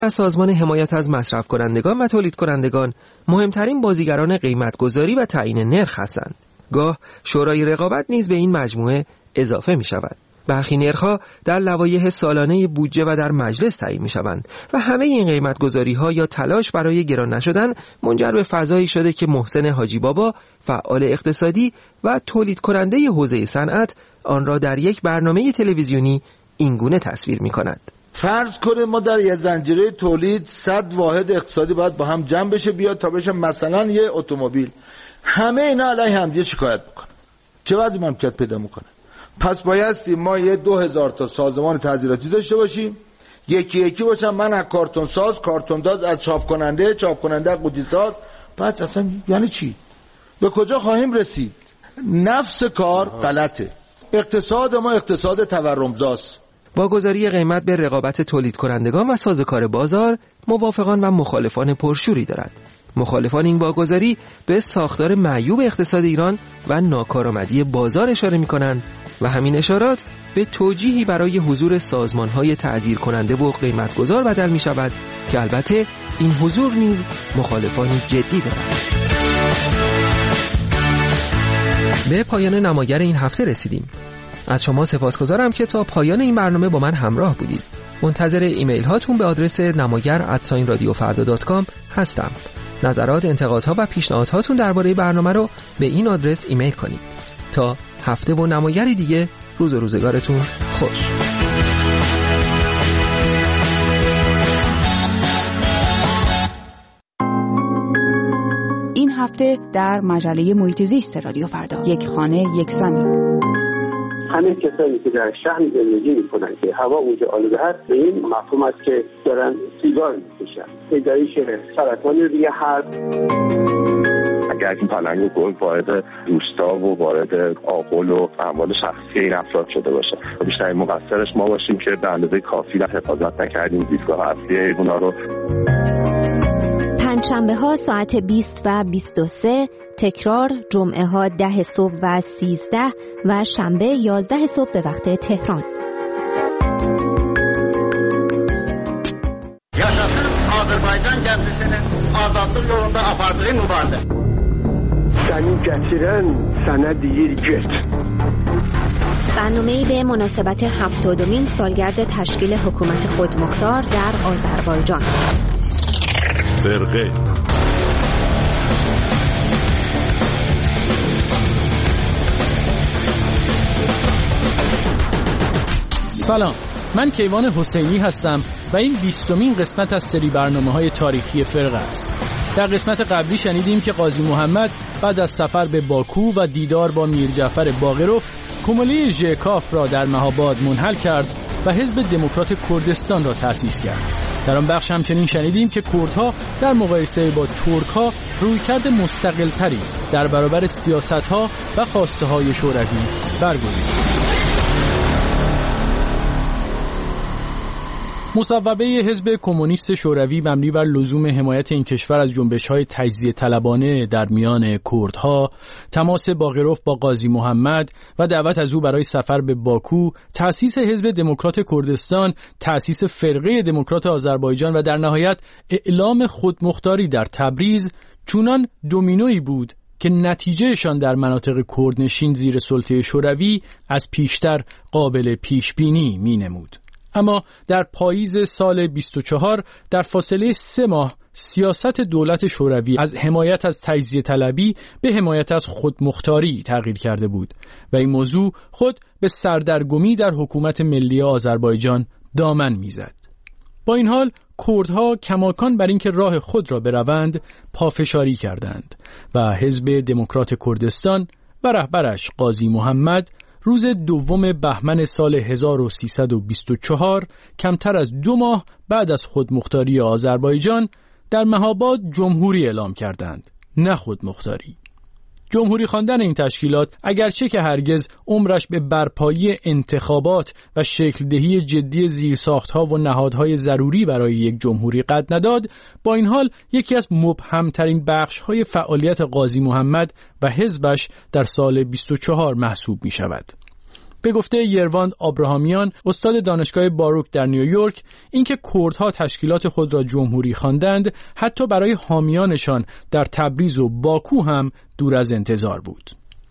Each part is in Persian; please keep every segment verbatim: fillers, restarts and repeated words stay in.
از سازمان حمایت از مصرف کنندگان و تولید کنندگان مهمترین بازیگران قیمتگذاری و تعیین نرخ هستند. گاه شورای رقابت نیز به این مجموعه اضافه می شود. برخی نرخ‌ها در لوایح سالانه بودجه و در مجلس تعیین می‌شوند و همه این قیمت‌گذاری‌ها یا تلاش برای گران نشدن منجر به فضایی شده که محسن حاجی بابا، فعال اقتصادی و تولید کننده حوزه صنعت، آن را در یک برنامه تلویزیونی اینگونه تصویر می‌کند. فرض کنید ما در یه زنجیره تولید صد واحد اقتصادی باید با هم جمع بشه بیاد تا بشه مثلا یه اتومبیل. همه اینا علیه هم شکایت می‌کنن. چه وضعی مملکت پیدا می‌کنه؟ پس بایستی ما یه دو هزار تا سازمان تعزیراتی داشته باشیم، یکی یکی باشم، من از کارتون ساز، کارتون داز از چاپ کننده، چاپ کننده از قوطی ساز. بعد اصلا یعنی چی؟ به کجا خواهیم رسید؟ نفس کار غلطه. اقتصاد ما اقتصاد تورمزاست. واگذاری قیمت به رقابت تولید کنندگان و سازوکار بازار موافقان و مخالفان پرشوری دارد. مخالفان این واگذاری به ساختار معیوب اقتصاد ایران و ناکارآمدی بازار اشاره می‌کنند و همین اشارات به توجیهی برای حضور سازمان‌های تعزیر کننده و قیمتگذار بدل می‌شود که البته این حضور نیز مخالفانی جدی دارد. به پایان نماگر این هفته رسیدیم. از شما سپاسگزارم که تا پایان این برنامه با من همراه بودید. منتظر ایمیل هاتون به آدرس نماگر ات رادیو فردا دات کام هستم. نظرات، انتقادها و پیشنهاداتون درباره برنامه رو به این آدرس ایمیل کنید. تا هفته و نمایری دیگه، روز و روزگارتون خوش. این هفته در مجله محیط زیست رادیو فردا، یک خانه یک زمین. همه کسانی که در شهر زندگی میکنن که هوا اونجا آلوده هست، به این مفهوم است که دارن سیگار میکشن. پیدایش سرطان ریه هست. اگر این پلنگ گل وارد روستا و وارد آغل و اعمال شخصی این افراد شده باشه، بیشترین مقصرش ما باشیم که به اندازه کافی حفاظت نکردیم زیستگاه اصلی اینا رو. پنجشنبه ها ساعت بیست و بیست و سه، تکرار جمعه ها ده صبح و سیزده و şanbe یازده صبح به وقت تهران. Yaşasın Azərbaycan gənclərinin azadlıq yolunda apardığı mübarizə. Səni gətirən sənə deyir get. برنامه‌ای به مناسبت هفتادمین سالگرد تشکیل حکومت خودمختار در آذربایجان. فرقه سلام، من کیوان حسینی هستم و این بیستمین قسمت از سری برنامه‌های تاریخی فرقه است. در قسمت قبلی شنیدیم که قاضی محمد بعد از سفر به باکو و دیدار با میر جعفر باقروف کموله ژکاف را در مهاباد منحل کرد و حزب دموکرات کردستان را تأسیس کرد. در آن بخش همچنین شنیدیم که کردها در مقایسه با ترک‌ها رویکرد مستقل‌تری در برابر سیاست‌ها و خواسته‌های شوروی برگزیدند. مصوبه حزب کمونیست شوروی مبنی بر لزوم حمایت این کشور از جنبش‌های تجزیه طلبانه در میان کردها، تماس باقروف با قاضی محمد و دعوت از او برای سفر به باکو، تأسیس حزب دموکرات کردستان، تأسیس فرقه دموکرات آذربایجان و در نهایت اعلام خودمختاری در تبریز چونان دومینویی بود که نتیجهشان در مناطق کردنشین زیر سلطه شوروی از پیشتر قابل پیشبینی می‌نمود. اما در پاییز سال بیست و چهار در فاصله سه ماه سیاست دولت شوروی از حمایت از تجزیه طلبی به حمایت از خودمختاری تغییر کرده بود و این موضوع خود به سردرگمی در حکومت ملی آذربایجان دامن میزد. با این حال کردها کماکان بر اینکه راه خود را بروند پافشاری کردند و حزب دموکرات کردستان و رهبرش قاضی محمد روز دوم بهمن سال هزار و سیصد و بیست و چهار، کمتر از دو ماه بعد از خودمختاری آذربایجان، در مهاباد جمهوری اعلام کردند، نه خودمختاری. جمهوری خواندن این تشکیلات اگرچه که هرگز عمرش به برپایی انتخابات و شکل دهی جدی زیرساختها و نهادهای ضروری برای یک جمهوری قد نداد، با این حال یکی از مبهمترین بخش‌های فعالیت قاضی محمد و حزبش در سال بیست و چهار محسوب می شود. به گفته یرواند آبراهامیان، استاد دانشگاه باروک در نیویورک، اینکه کردها تشکیلات خود را جمهوری خواندند حتی برای حامیانشان در تبریز و باکو هم دور از انتظار بود.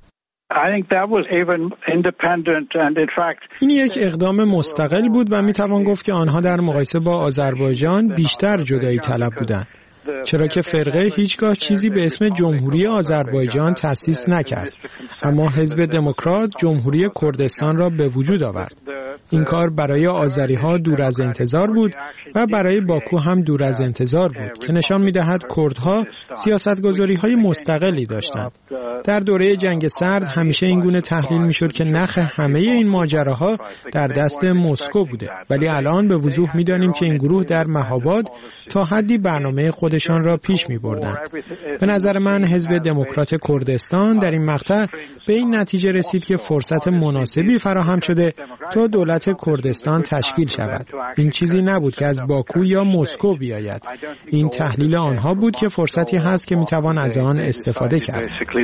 این یک اقدام مستقل بود و میتوان گفت که آنها در مقایسه با آذربایجان بیشتر جدایی طلب بودند. چرا که فرقه هیچگاه چیزی به اسم جمهوری آذربایجان تأسیس نکرد، اما حزب دموکرات جمهوری کردستان را به وجود آورد. این کار برای آذری‌ها دور از انتظار بود و برای باکو هم دور از انتظار بود که نشان می‌دهد کردها سیاست‌گذاری‌های مستقلی داشتند. در دوره جنگ سرد همیشه این گونه تحلیل می‌شد که نخ همه این ماجراها در دست مسکو بوده، ولی الان به وضوح می‌دانیم که این گروه در مهاباد تا حدی برنامه خودشان را پیش می‌بردند. به نظر من حزب دموکرات کردستان در این مقطع به این نتیجه رسید که فرصت مناسبی فراهم شده تا دولت کردستان تشکیل شود. این چیزی نبود که از باکو یا مسکو بیاید. این تحلیل آنها بود که فرصتی هست که میتوان از آن استفاده کرد.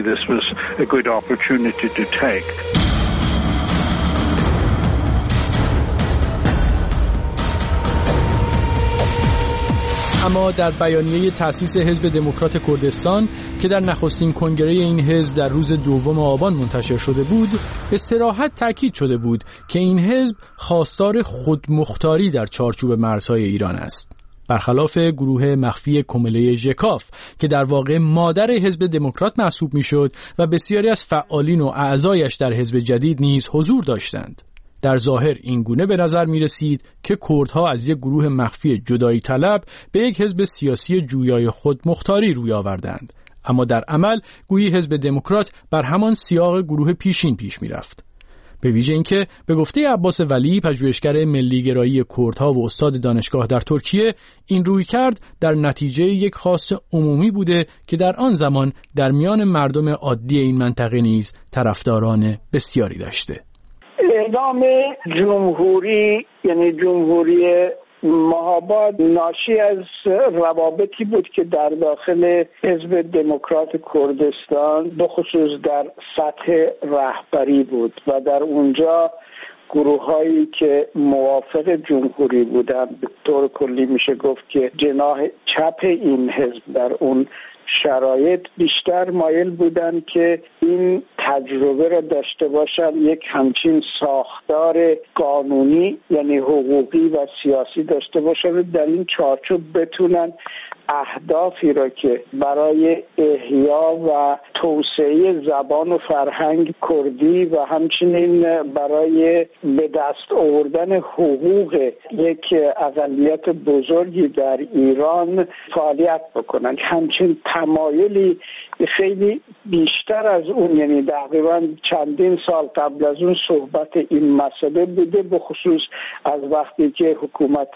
اما در بیانیه تأسیس حزب دموکرات کردستان که در نخستین کنگره این حزب در روز دوم آبان منتشر شده بود، به صراحت تاکید شده بود که این حزب خواستار خودمختاری در چارچوب مرزهای ایران است. برخلاف گروه مخفی کمله ژکاف که در واقع مادر حزب دموکرات محسوب میشد و بسیاری از فعالین و اعضایش در حزب جدید نیز حضور داشتند. در ظاهر این گونه به نظر می رسید که کردها از یک گروه مخفی جدایی طلب به یک حزب سیاسی جویای خود مختاری روی آوردند، اما در عمل گویی حزب دموکرات بر همان سیاق گروه پیشین پیش می رفت. به ویژه اینکه به گفته عباس ولی، پژوهشگر ملی‌گرایی کردها و استاد دانشگاه در ترکیه، این رویکرد در نتیجه یک خواست عمومی بوده که در آن زمان در میان مردم عادی این منطقه نیز طرفداران بسیاری داشته. اعلام جمهوری یعنی جمهوری مهاباد ناشی از روابطی بود که در داخل حزب دموکرات کردستان بخصوص در سطح رهبری بود و در اونجا گروه هایی که موافق جمهوری بودند به طور کلی میشه گفت که جناح چپ این حزب در اون شرایط بیشتر مایل بودن که این تجربه را داشته باشن، یک همچین ساختار قانونی یعنی حقوقی و سیاسی داشته باشن و در این چارچوب بتونن اهدافی را که برای احیا و توسعه زبان و فرهنگ کردی و همچنین برای به دست آوردن حقوق یک اقلیت بزرگی در ایران فعالیت بکنن. همچین تمایلی خیلی بیشتر از اون، یعنی تقریبا چندین سال قبل از اون صحبت این مسئله بوده، به خصوص از وقتی که حکومت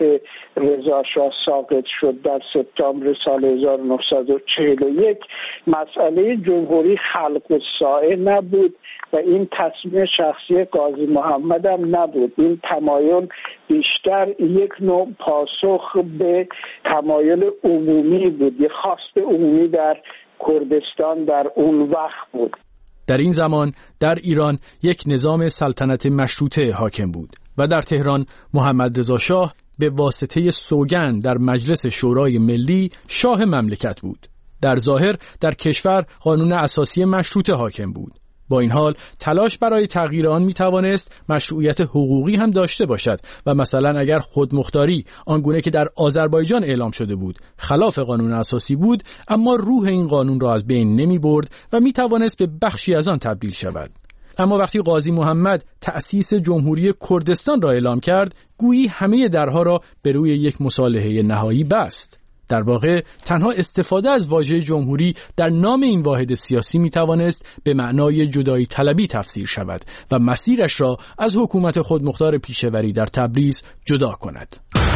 رضا شاه ساقط شد در سپتامبر سال هزار و نهصد و چهل و یک. مسئله جمهوری خلق الساعه نبود و این تصمیم شخصی قاضی محمد هم نبود. این تمایل بیشتر یک نوع پاسخ به تمایل عمومی بود، یک خواست عمومی در کردستان در اون وقت بود. در این زمان در ایران یک نظام سلطنت مشروطه حاکم بود و در تهران محمد رضا شاه به واسطه سوگند در مجلس شورای ملی شاه مملکت بود. در ظاهر در کشور قانون اساسی مشروطه حاکم بود. با این حال تلاش برای تغییر آن می توانست مشروعیت حقوقی هم داشته باشد و مثلا اگر خودمختاری آنگونه که در آذربایجان اعلام شده بود خلاف قانون اساسی بود، اما روح این قانون را از بین نمی برد و می توانست به بخشی از آن تبدیل شود. اما وقتی قاضی محمد تأسیس جمهوری کردستان را اعلام کرد، گویی همه درها را به روی یک مصالحه نهایی بست. در واقع تنها استفاده از واژه جمهوری در نام این واحد سیاسی می توانست به معنای جدایی طلبی تفسیر شود و مسیرش را از حکومت خودمختار پیشوری در تبریز جدا کند.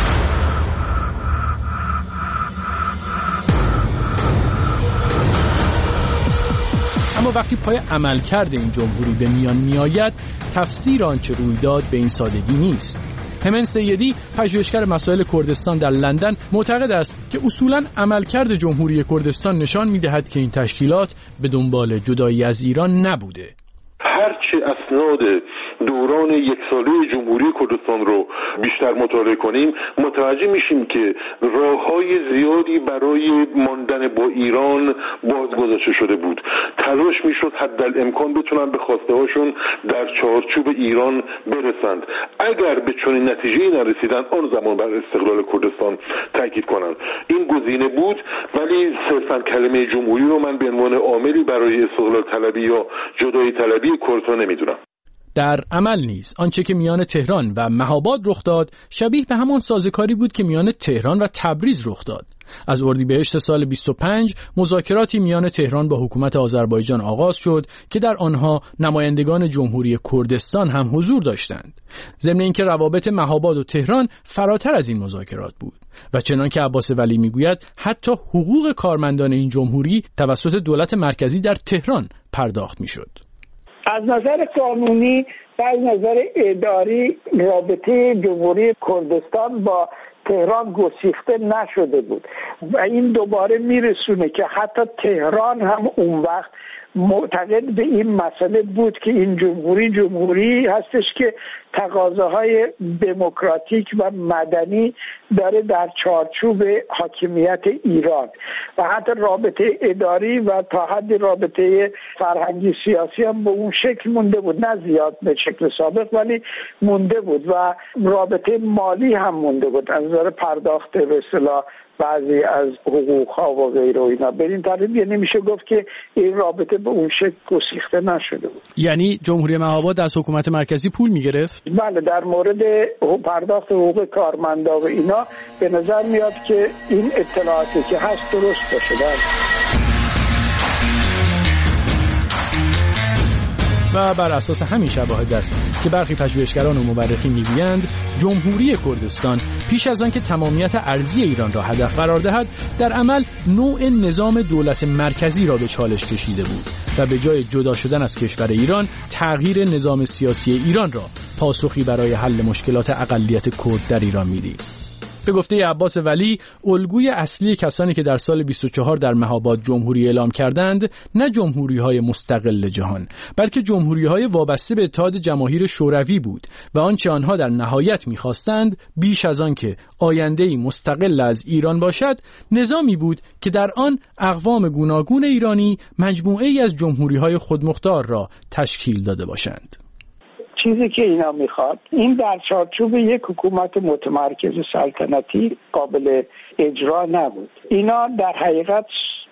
اما وقتی پای عملکرد این جمهوری به میان می آید، تفسیر آنچه روی داد به این سادگی نیست. همن سیدی، پژوهشگر مسائل کردستان در لندن، معتقد است که اصولاً عملکرد جمهوری کردستان نشان می‌دهد که این تشکیلات به دنبال جدایی از ایران نبوده. هرچه اسناد دوران یک ساله جمهوری کردستان رو بیشتر مطالعه کنیم متوجه میشیم که راههای زیادی برای ماندن با ایران باز گذاشته شده بود. تلاش میشد حدالامکان بتونن به خواسته هاشون در چارچوب ایران برسند. اگر به چنین نتیجه‌ای نرسیدن آن زمان بر استقلال کردستان تاکید کنند. این گزینه بود، ولی صرفاً کلمه جمهوری رو من به عنوان عاملی برای استقلال طلبی یا جدایی طلبی کردها نمیدونم. در عمل نیز آنچه که میان تهران و مهاباد رخ داد شبیه به همان سازوکاری بود که میان تهران و تبریز رخ داد. از اردیبهشت سال بیست و پنج مذاکراتی میان تهران با حکومت آذربایجان آغاز شد که در آنها نمایندگان جمهوری کردستان هم حضور داشتند. ضمن اینکه روابط مهاباد و تهران فراتر از این مذاکرات بود و چنان که عباس ولی میگوید حتی حقوق کارمندان این جمهوری توسط دولت مرکزی در تهران پرداخت میشد. از نظر قانونی و از نظر اداری رابطه جمهوری کردستان با تهران گسیخته نشده بود و این دوباره میرسونه که حتی تهران هم اون وقت معتقد به این مسئله بود که این جمهوری جمهوری هستش که تقاضاهای دموکراتیک و مدنی داره در چارچوب حاکمیت ایران و حتی رابطه اداری و تا حد رابطه فرهنگی سیاسی هم به اون شکل مونده بود، نه زیاد به شکل سابق ولی مونده بود و رابطه مالی هم مونده بود از نظر پرداخت به اصطلاح بعضی از حقوق ها و غیره و اینا. به این ترتیب نمیشه گفت که این رابطه به اون شکل گسیخته نشده بود. یعنی جمهوری مهاباد از حکومت مرکزی پول میگرفت؟ بله، در مورد پرداخت حقوق کارمندا و اینا به نظر میاد که این اطلاعاتی که هست درست باشه. و بر اساس همین شواهد است که برخی پژوهشگران و مورخین میگویند جمهوری کردستان پیش از آن که تمامیت ارضی ایران را هدف قرار دهد در عمل نوع نظام دولت مرکزی را به چالش کشیده بود و به جای جدا شدن از کشور ایران تغییر نظام سیاسی ایران را پاسخی برای حل مشکلات اقلیت کرد در ایران می‌دید. به گفته عباس ولی الگوی اصلی کسانی که در سال بیست و چهار در مهاباد جمهوری اعلام کردند نه جمهوری‌های مستقل جهان بلکه جمهوری‌های وابسته به اتحاد جماهیر شوروی بود و آنچه آنها در نهایت می‌خواستند بیش از آن که آینده‌ای مستقل از ایران باشد نظامی بود که در آن اقوام گوناگون ایرانی مجموعه‌ای از جمهوری‌های خودمختار را تشکیل داده باشند. چیزی که اینا میخواد این در چارچوب یک حکومت متمرکز سلطنتی قابل اجرا نبود. اینا در حقیقت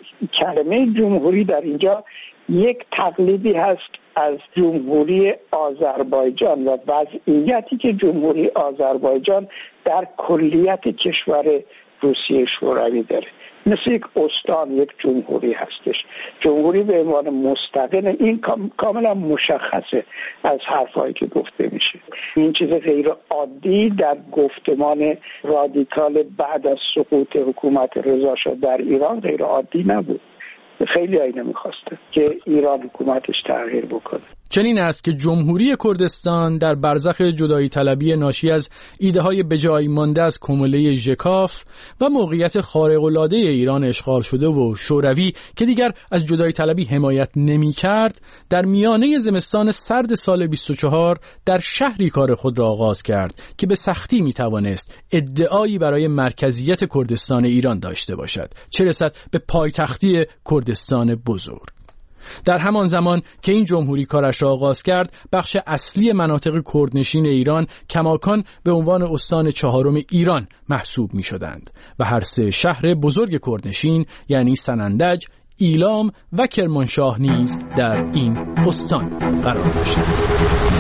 کلمه جمهوری در اینجا یک تقلیدی هست از جمهوری آذربایجان و وضعیتی که جمهوری آذربایجان در کلیت کشور روسیه شوروی داره. مثل یک استان یک جمهوری هستش. جمهوری به عنوان مستقل این کاملا مشخصه از حرفایی که گفته میشه. این چیز غیر عادی در گفتمان رادیکال بعد از سقوط حکومت رضا شاه در ایران غیر عادی نبود. خیلی اینو می‌خواسته که ایران حکومتش تغییر بکنه. چنین است که جمهوری کردستان در برزخ جدایی طلبی ناشی از ایده‌های بجای مانده از کمله ژکاف و موقعیت خارق‌العاده ایران اشغال شده و شوروی که دیگر از جدایی طلبی حمایت نمی‌کرد در میانه زمستان سرد سال بیست و چهار در شهری کار خود را آغاز کرد که به سختی می‌توانست ادعایی برای مرکزیت کردستان ایران داشته باشد، چه رسد به پایتختی کردستان بزرگ. در همان زمان که این جمهوری کارش را آغاز کرد بخش اصلی مناطق کردنشین ایران کماکان به عنوان استان چهارم ایران محسوب می شدند و هر سه شهر بزرگ کردنشین یعنی سنندج، ایلام و کرمانشاه نیز در این استان قرار داشتند.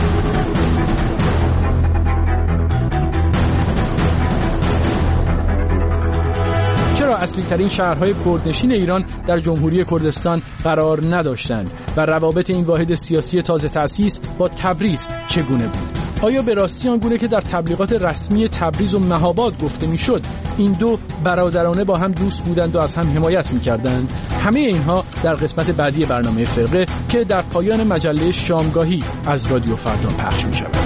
چرا اصلی ترین شهرهای کردنشین ایران در جمهوری کردستان قرار نداشتند و روابط این واحد سیاسی تازه تأسیس با تبریز چگونه بود؟ آیا به راستی آنگونه که در تبلیغات رسمی تبریز و مهاباد گفته میشد این دو برادرانه با هم دوست بودند و از هم حمایت میکردند؟ همه اینها در قسمت بعدی برنامه فرقه که در پایان مجله شامگاهی از رادیو فردا پخش میشود.